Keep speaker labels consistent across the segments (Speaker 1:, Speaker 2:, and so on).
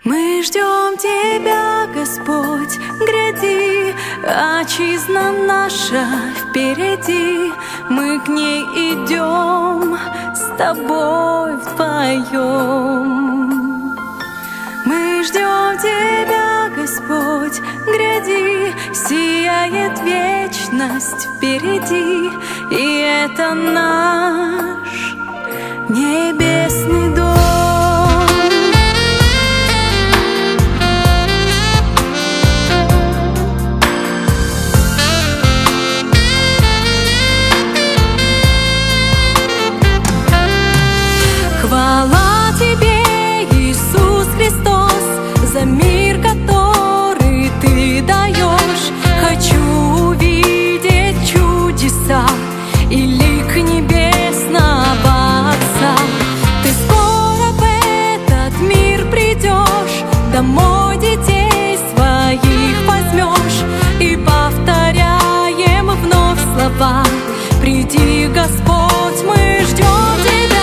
Speaker 1: Мы ждем Тебя, Господь, гряди, отчизна наша впереди. Мы к ней идем с Тобой вдвоем. Мы ждем Тебя, Господь, гряди, сияет вечность впереди, и это наш небесный дом. Хвала Тебе, Иисус Христос, за мир, который Ты даешь. Хочу увидеть чудеса и лик небесного Отца. Ты скоро в этот мир придешь, домой детей своих возьмешь, и повторяем вновь слова: приди, Господь, мы ждем Тебя.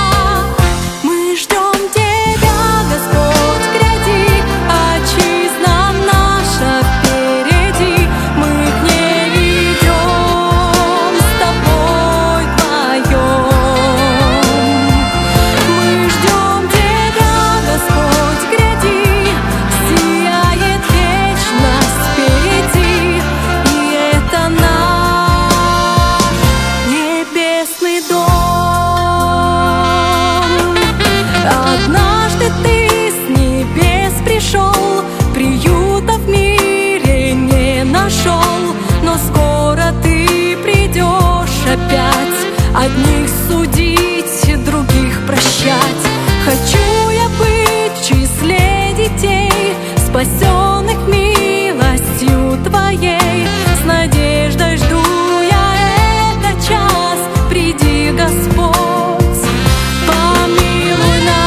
Speaker 1: Приюта в мире не нашел, но скоро Ты придешь опять, одних судить, других прощать. Хочу я быть в числе детей, спасенных милостью Твоей. С надеждой жду я этот час, приди, Господь, помилуй нас.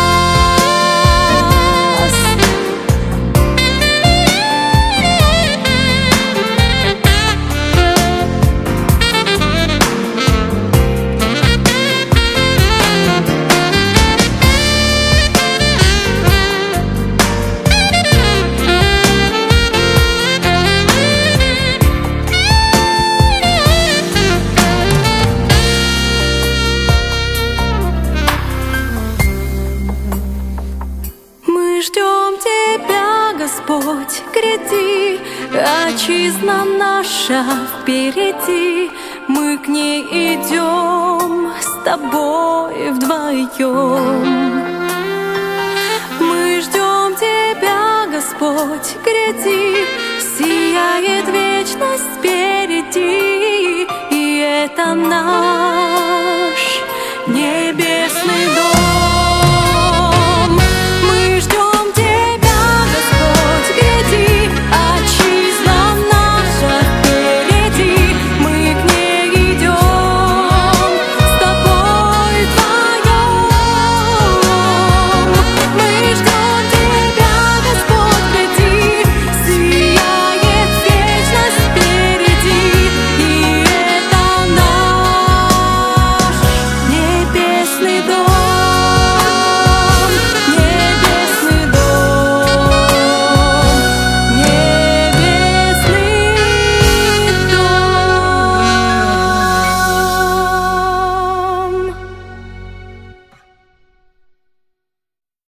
Speaker 1: Ждем Тебя, Господь, гряди, отчизна наша впереди. Мы к ней идем с Тобой вдвоем. Мы ждем Тебя, Господь, гряди, сияет вечность впереди, и это наш небесный